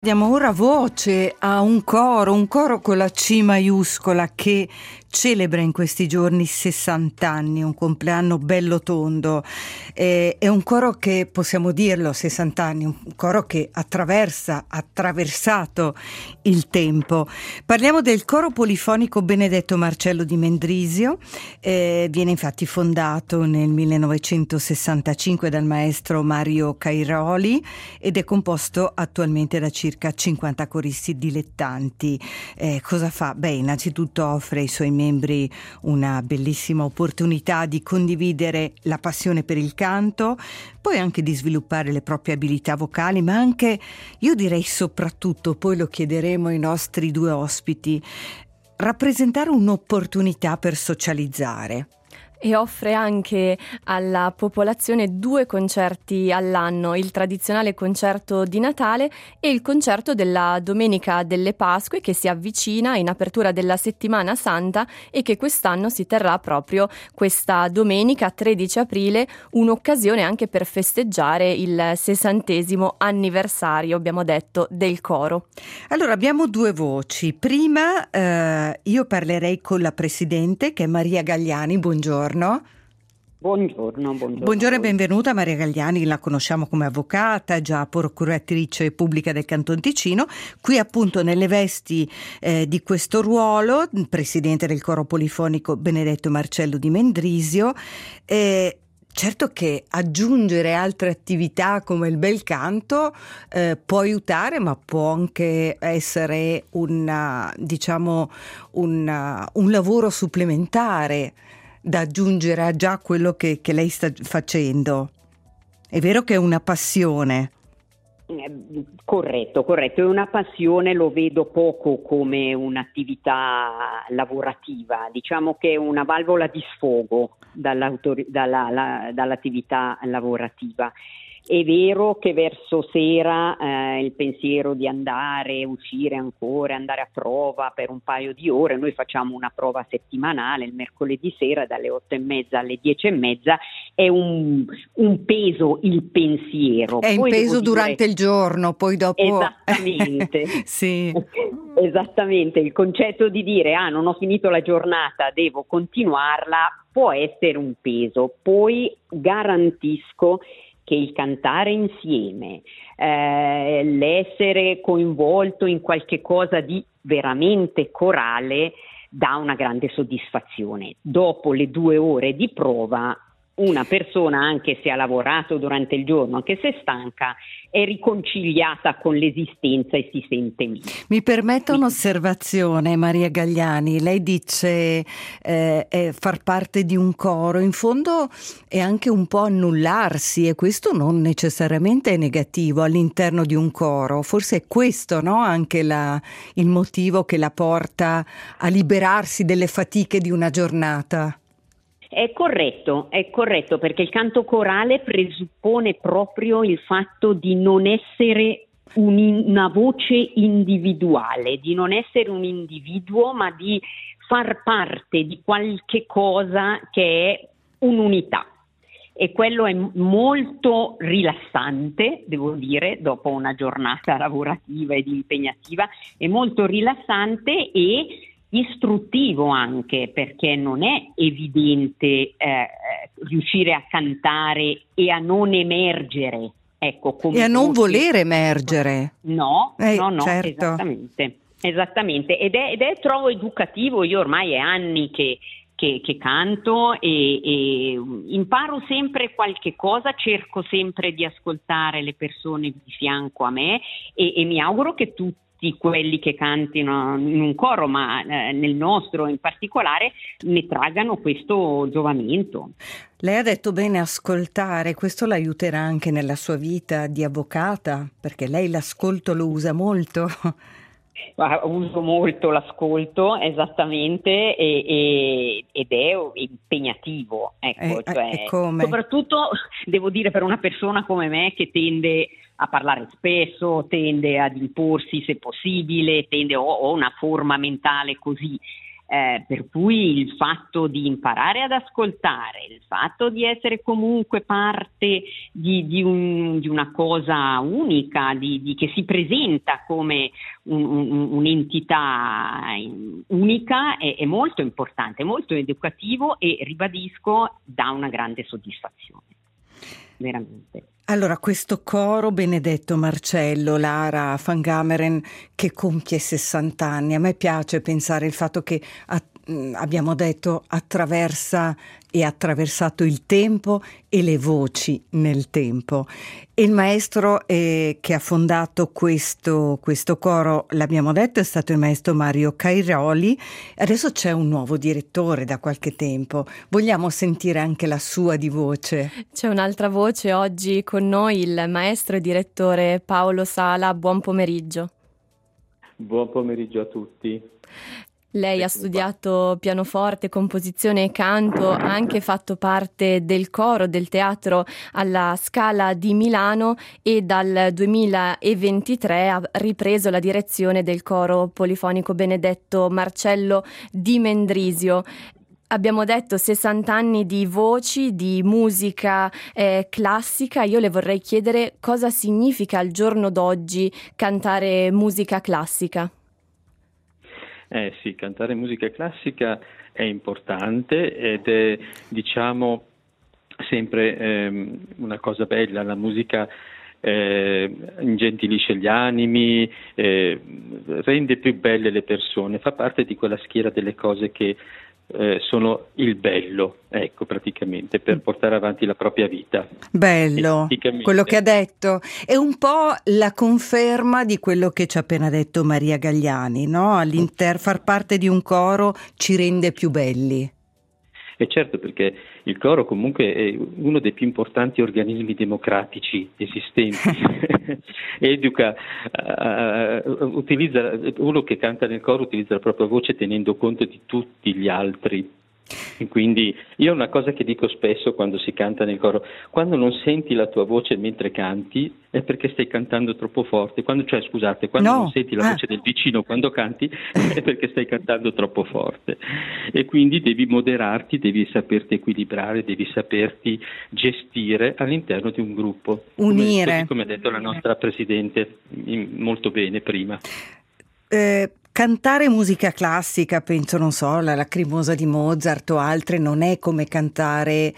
Diamo ora voce a un coro con la C maiuscola che celebra in questi giorni 60 anni, un compleanno bello tondo. È un coro che, possiamo dirlo, 60 anni, un coro che ha attraversato il tempo. Parliamo del coro polifonico Benedetto Marcello di Mendrisio. Viene infatti fondato nel 1965 dal maestro Mario Cairoli ed è composto attualmente da circa 50 coristi dilettanti. Cosa fa? Beh, innanzitutto offre ai suoi membri una bellissima opportunità di condividere la passione per il canto, poi anche di sviluppare le proprie abilità vocali, ma anche, io direi soprattutto, poi lo chiederemo ai nostri due ospiti, rappresentare un'opportunità per socializzare. E offre anche alla popolazione 2 concerti all'anno, il tradizionale concerto di Natale e il concerto della Domenica delle Pasque, che si avvicina in apertura della Settimana Santa e che quest'anno si terrà proprio questa domenica 13 aprile, un'occasione anche per festeggiare il 60° anniversario, abbiamo detto, del coro. Allora, abbiamo 2 voci. Prima io parlerei con la presidente, che è Maria Gagliani. Buongiorno. Buongiorno e benvenuta Maria Gagliani, la conosciamo come avvocata, già procuratrice pubblica del Canton Ticino, qui appunto nelle vesti di questo ruolo, presidente del coro polifonico Benedetto Marcello di Mendrisio. Certo che aggiungere altre attività come il bel canto può aiutare, ma può anche essere un lavoro supplementare da aggiungere a già quello che lei sta facendo. È vero che è una passione. Corretto, è una passione, lo vedo poco come un'attività lavorativa, diciamo che è una valvola di sfogo dall'attività lavorativa. È vero che verso sera il pensiero di uscire ancora, andare a prova per un paio di ore, noi facciamo una prova settimanale il mercoledì sera dalle 8:30 alle 10:30, è un peso il pensiero. È il peso durante il giorno, poi dopo... Esattamente. Sì. Esattamente, il concetto di dire non ho finito la giornata, devo continuarla, può essere un peso. Poi garantisco che il cantare insieme, l'essere coinvolto in qualche cosa di veramente corale dà una grande soddisfazione. Dopo le 2 ore di prova, una persona, anche se ha lavorato durante il giorno, anche se è stanca, è riconciliata con l'esistenza e si sente meglio. Mi permetta un'osservazione, Maria Gagliani. Lei dice far parte di un coro, in fondo è anche un po' annullarsi, e questo non necessariamente è negativo all'interno di un coro. Forse è questo, no? Anche il motivo che la porta a liberarsi delle fatiche di una giornata. È corretto, perché il canto corale presuppone proprio il fatto di non essere una voce individuale, di non essere un individuo, ma di far parte di qualche cosa che è un'unità. E quello è molto rilassante, devo dire, dopo una giornata lavorativa ed impegnativa, è molto rilassante e istruttivo anche, perché non è evidente riuscire a cantare e a non emergere, ecco, come e a non voler emergere. No, certo. Esattamente, ed è trovo educativo. Io ormai è anni che canto e imparo sempre qualche cosa, cerco sempre di ascoltare le persone di fianco a me e mi auguro che tutti quelli che cantino in un coro, ma nel nostro in particolare, ne traggano questo giovamento. Lei ha detto bene ascoltare, questo l'aiuterà anche nella sua vita di avvocata, perché lei l'ascolto lo usa molto. Uso molto l'ascolto, esattamente, ed è impegnativo, ecco, come? Soprattutto devo dire per una persona come me che tende a parlare spesso, tende ad imporsi se possibile, ho una forma mentale così. per cui il fatto di imparare ad ascoltare, il fatto di essere comunque parte di una cosa unica, che si presenta come un'entità unica, è molto importante, molto educativo e, ribadisco, dà una grande soddisfazione, veramente. Allora, questo coro Benedetto Marcello, Lara Van Gameren, che compie 60 anni, a me piace pensare il fatto che abbiamo detto attraversa e attraversato il tempo e le voci nel tempo. E il maestro che ha fondato questo coro, l'abbiamo detto, è stato il maestro Mario Cairoli. Adesso c'è un nuovo direttore da qualche tempo. Vogliamo sentire anche la sua di voce? C'è un'altra voce oggi con noi, il maestro e direttore Paolo Sala. Buon pomeriggio. Buon pomeriggio a tutti. Lei ha studiato pianoforte, composizione e canto, ha anche fatto parte del coro del teatro alla Scala di Milano e dal 2023 ha ripreso la direzione del coro polifonico Benedetto Marcello di Mendrisio. Abbiamo detto 60 anni di voci, di musica classica. Io le vorrei chiedere cosa significa al giorno d'oggi cantare musica classica. Sì, cantare musica classica è importante ed è, diciamo, sempre una cosa bella. La musica ingentilisce gli animi, rende più belle le persone, fa parte di quella schiera delle cose che sono il bello, ecco, praticamente, per portare avanti la propria vita. Bello, quello che ha detto è un po' la conferma di quello che ci ha appena detto Maria Gagliani, no? Far parte di un coro ci rende più belli. E certo, perché il coro comunque è uno dei più importanti organismi democratici esistenti. Educa, utilizza, uno che canta nel coro utilizza la propria voce tenendo conto di tutti gli altri. E quindi io una cosa che dico spesso quando si canta nel coro: quando non senti la tua voce mentre canti è perché stai cantando troppo forte, quando non senti la voce del vicino quando canti è perché stai cantando troppo forte, e quindi devi moderarti, devi saperti equilibrare, devi saperti gestire all'interno di un gruppo, unire, come ha detto la nostra Presidente molto bene prima. Cantare musica classica, penso, non so, la Lacrimosa di Mozart o altre, non è come cantare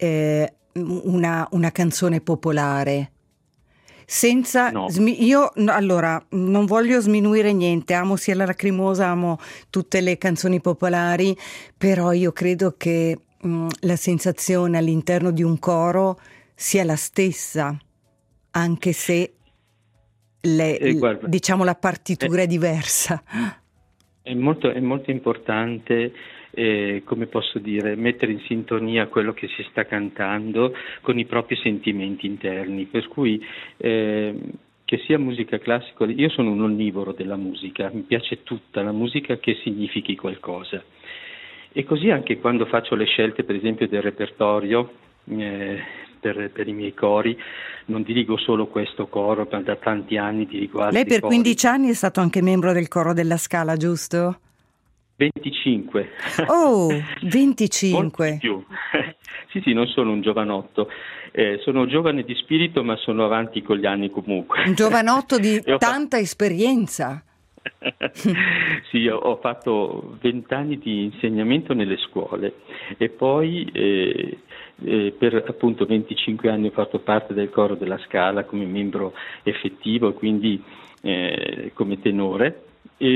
una canzone popolare. Senza no. Allora, non voglio sminuire niente, amo sia la Lacrimosa, amo tutte le canzoni popolari, però io credo che la sensazione all'interno di un coro sia la stessa, anche se guarda, diciamo la partitura è diversa. È molto importante, come posso dire, mettere in sintonia quello che si sta cantando con i propri sentimenti interni, per cui che sia musica classica, io sono un onnivoro della musica, mi piace tutta la musica che significhi qualcosa, e così anche quando faccio le scelte, per esempio, del repertorio per i miei cori. Non dirigo solo questo coro, ma da tanti anni dirigo altri. Lei per cori. 15 anni è stato anche membro del coro della Scala, giusto? 25. Oh, 25. Molto di più. Sì, non sono un giovanotto. Sono giovane di spirito, ma sono avanti con gli anni comunque. Un giovanotto di tanta esperienza. Sì, ho fatto 20 anni di insegnamento nelle scuole e poi per appunto 25 anni ho fatto parte del coro della Scala come membro effettivo, quindi come tenore,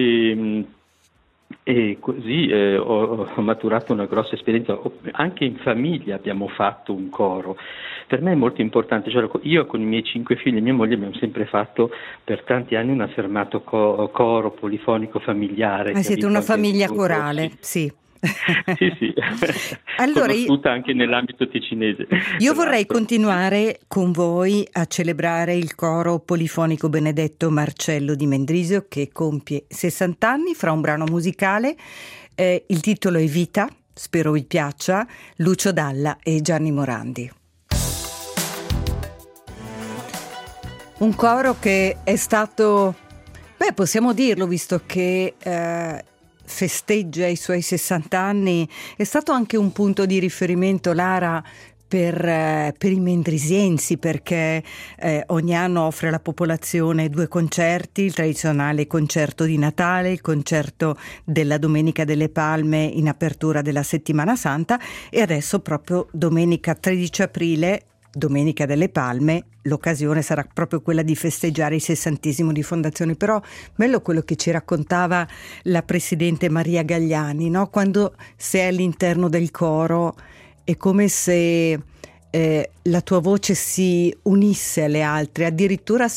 e così ho maturato una grossa esperienza. Anche in famiglia abbiamo fatto un coro. Per me è molto importante, cioè, io con i miei 5 figli e mia moglie abbiamo sempre fatto per tanti anni un affermato coro polifonico familiare. Siete una famiglia corale, sì. Sì. Allora, conosciuta anche nell'ambito ticinese. Io vorrei continuare con voi a celebrare il coro polifonico Benedetto Marcello di Mendrisio, che compie 60 anni, fra un brano musicale. Il titolo è Vita, spero vi piaccia, Lucio Dalla e Gianni Morandi. Un coro che è stato, possiamo dirlo, visto che festeggia i suoi 60 anni, è stato anche un punto di riferimento, Lara, per i mendrisiensi, perché ogni anno offre alla popolazione 2 concerti, il tradizionale concerto di Natale, il concerto della Domenica delle Palme in apertura della Settimana Santa, e adesso proprio domenica 13 aprile, Domenica delle Palme, l'occasione sarà proprio quella di festeggiare il 60° di fondazione. Però bello quello che ci raccontava la presidente Maria Gagliani, no? Quando sei all'interno del coro è come se la tua voce si unisse alle altre, addirittura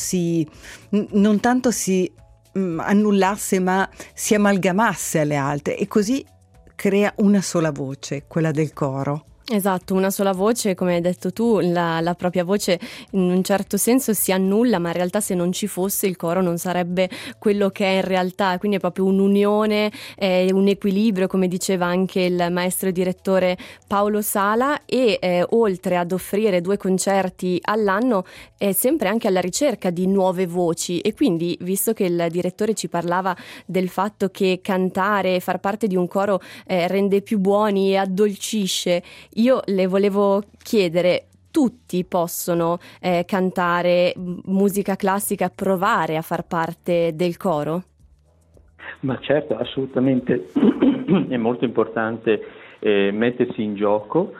non tanto si annullasse, ma si amalgamasse alle altre, e così crea una sola voce, quella del coro. Esatto, una sola voce, come hai detto tu, la propria voce in un certo senso si annulla, ma in realtà se non ci fosse il coro non sarebbe quello che è in realtà, quindi è proprio un'unione, un equilibrio, come diceva anche il maestro direttore Paolo Sala, e oltre ad offrire 2 concerti all'anno è sempre anche alla ricerca di nuove voci, e quindi, visto che il direttore ci parlava del fatto che cantare e far parte di un coro rende più buoni e addolcisce, io le volevo chiedere: tutti possono cantare musica classica, provare a far parte del coro? Ma certo, assolutamente. È molto importante mettersi in gioco,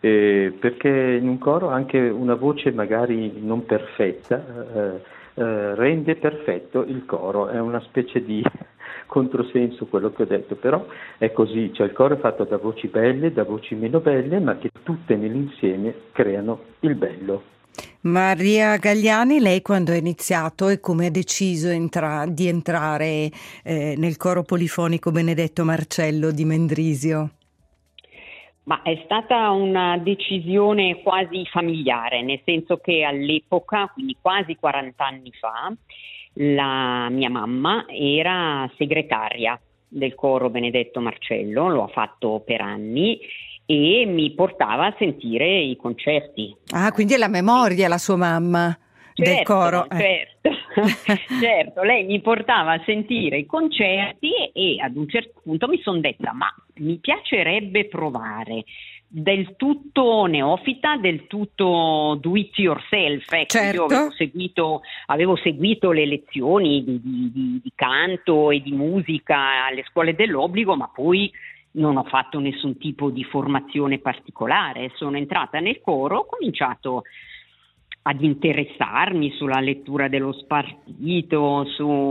perché in un coro anche una voce magari non perfetta rende perfetto il coro. È una specie di controsenso quello che ho detto, però è così, cioè il coro è fatto da voci belle, da voci meno belle, ma che tutte nell'insieme creano il bello. Maria Gagliani, lei quando ha iniziato e come ha deciso di entrare nel coro polifonico Benedetto Marcello di Mendrisio? Ma è stata una decisione quasi familiare, nel senso che all'epoca, quindi quasi 40 anni fa, la mia mamma era segretaria del coro Benedetto Marcello, lo ha fatto per anni e mi portava a sentire i concerti. Ah, quindi è la memoria la sua mamma del coro. Certo, lei mi portava a sentire i concerti e ad un certo punto mi sono detta: ma mi piacerebbe provare. Del tutto neofita, del tutto do it yourself. Ecco, certo. Io avevo seguito le lezioni di canto e di musica alle scuole dell'obbligo, ma poi non ho fatto nessun tipo di formazione particolare. Sono entrata nel coro, ho cominciato ad interessarmi sulla lettura dello spartito,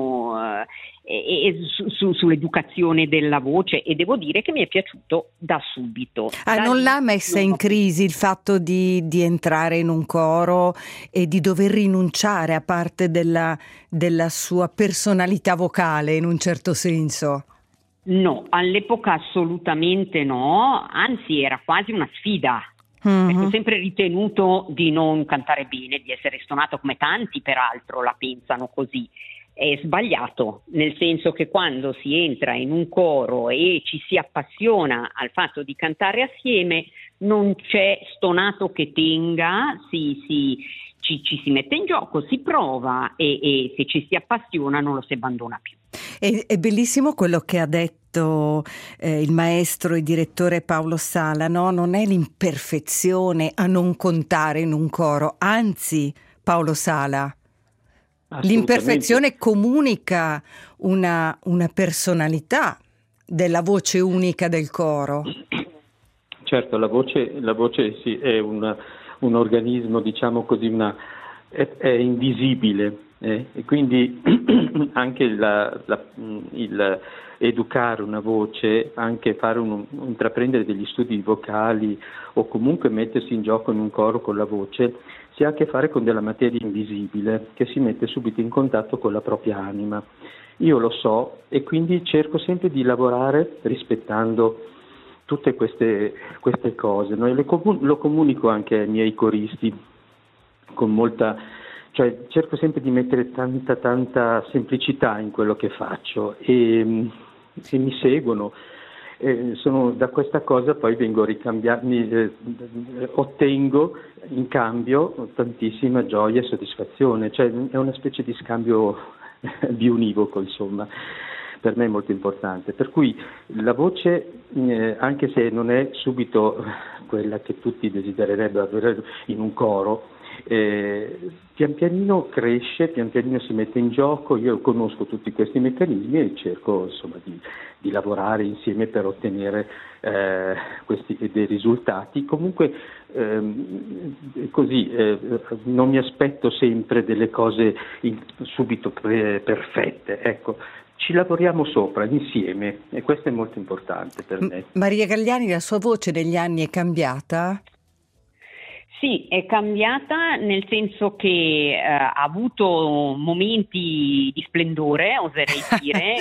sull'educazione della voce, e devo dire che mi è piaciuto da subito. Non l'ha messa in crisi il fatto di entrare in un coro e di dover rinunciare a parte della sua personalità vocale, in un certo senso? No, all'epoca assolutamente no, anzi era quasi una sfida. Perché ho sempre ritenuto di non cantare bene, di essere stonato, come tanti peraltro la pensano così. È sbagliato, nel senso che quando si entra in un coro e ci si appassiona al fatto di cantare assieme, non c'è stonato che tenga, ci si mette in gioco, si prova e se ci si appassiona non lo si abbandona più. È bellissimo quello che ha detto il maestro e direttore Paolo Sala, no? Non è l'imperfezione a non contare in un coro, anzi, Paolo Sala, l'imperfezione comunica una personalità della voce unica del coro. Certo, la voce sì, è un organismo, diciamo così, è invisibile. E quindi anche il educare una voce, anche intraprendere degli studi vocali o comunque mettersi in gioco in un coro con la voce, si ha a che fare con della materia invisibile che si mette subito in contatto con la propria anima. Io lo so e quindi cerco sempre di lavorare rispettando tutte queste cose, no? E lo comunico anche ai miei coristi con molta... Cioè cerco sempre di mettere tanta semplicità in quello che faccio e mi seguono. Da questa cosa poi vengo ottengo in cambio tantissima gioia e soddisfazione, cioè è una specie di scambio bionivoco, insomma. per me è molto importante. Per cui la voce, anche se non è subito quella che tutti desidererebbero avere in un coro, pian pianino cresce, pian pianino si mette in gioco. Io conosco tutti questi meccanismi e cerco insomma di lavorare insieme per ottenere dei risultati. Comunque non mi aspetto sempre delle cose subito perfette, ecco. Ci lavoriamo sopra insieme e questo è molto importante per me. Maria Galliani, la sua voce negli anni è cambiata? Sì, è cambiata nel senso che ha avuto momenti di splendore, oserei dire,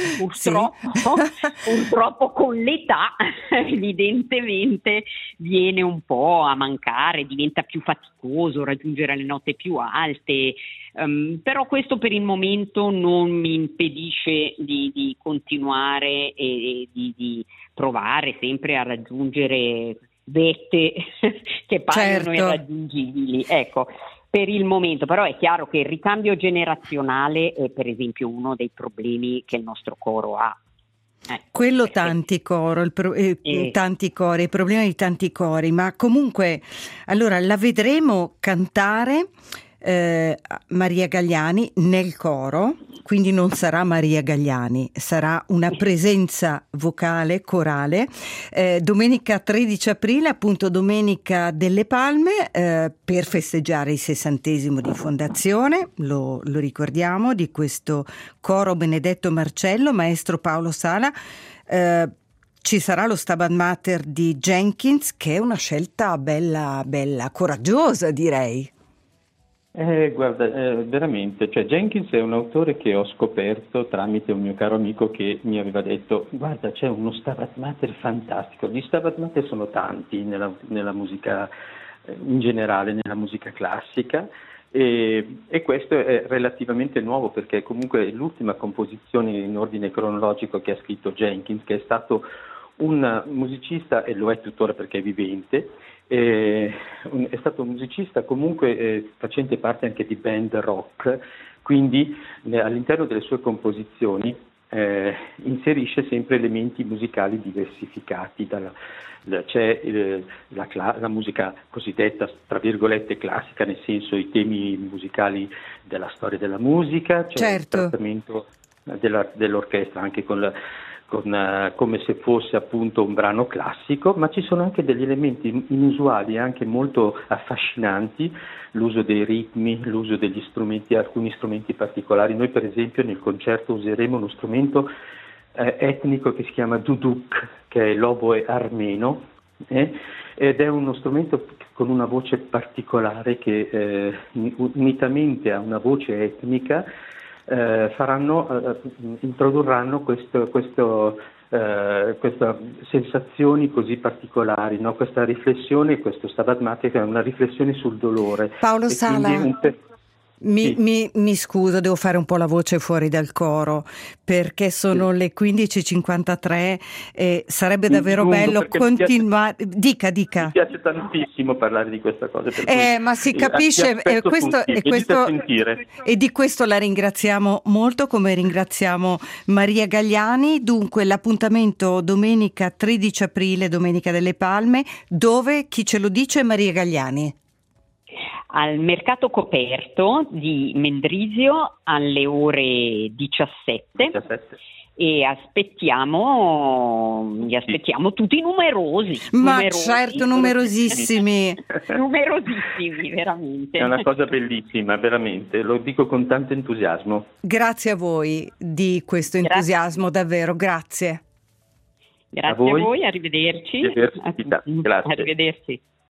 purtroppo con l'età evidentemente viene un po' a mancare, diventa più faticoso raggiungere le note più alte, però questo per il momento non mi impedisce di continuare e di provare sempre a raggiungere vette che paiono irraggiungibili, ecco, per il momento. Però è chiaro che il ricambio generazionale è per esempio uno dei problemi che il nostro coro ha. Quello tanti cori, il problema di tanti cori, ma comunque allora la vedremo cantare Maria Galliani nel coro, quindi non sarà Maria Galliani, sarà una presenza vocale, corale, domenica 13 aprile, appunto domenica delle Palme, per festeggiare il 60° di fondazione, lo ricordiamo, di questo coro Benedetto Marcello, maestro Paolo Sala. Ci sarà lo Stabat Mater di Jenkins, che è una scelta bella, coraggiosa, direi. Guarda, veramente, cioè Jenkins è un autore che ho scoperto tramite un mio caro amico che mi aveva detto: guarda, c'è uno Stabat Mater fantastico. Gli Stabat Mater sono tanti nella musica, in generale nella musica classica, e questo è relativamente nuovo perché comunque è l'ultima composizione in ordine cronologico che ha scritto Jenkins, che è stato un musicista, e lo è tuttora perché è vivente. È stato un musicista comunque facente parte anche di band rock, quindi all'interno delle sue composizioni inserisce sempre elementi musicali diversificati. C'è la musica cosiddetta tra virgolette classica, nel senso i temi musicali della storia della musica, c'è il trattamento dell'orchestra anche come se fosse appunto un brano classico, ma ci sono anche degli elementi inusuali, anche molto affascinanti, l'uso dei ritmi, l'uso degli strumenti, alcuni strumenti particolari. Noi per esempio nel concerto useremo uno strumento etnico che si chiama duduk, che è l'oboe armeno, ed è uno strumento con una voce particolare che unitamente a una voce etnica introdurranno queste sensazioni così particolari, no? Questa riflessione, questo Stabat Mater è una riflessione sul dolore. Paolo Sala, mi scuso, devo fare un po' la voce fuori dal coro perché sono le 15:53 e sarebbe davvero bello continuare. Dica. Mi piace tantissimo parlare di questa cosa. Ma si capisce, e di questo la ringraziamo molto, come ringraziamo Maria Galliani. Dunque l'appuntamento domenica 13 aprile, domenica delle Palme, dove, chi ce lo dice, Maria Galliani? Al mercato coperto di Mendrisio alle ore 17. E li aspettiamo tutti numerosi. Certo, numerosissimi. Numerosissimi, veramente. È una cosa bellissima, veramente, lo dico con tanto entusiasmo. Grazie a voi di questo entusiasmo, davvero, grazie. Grazie a voi, arrivederci. Grazie. Arrivederci.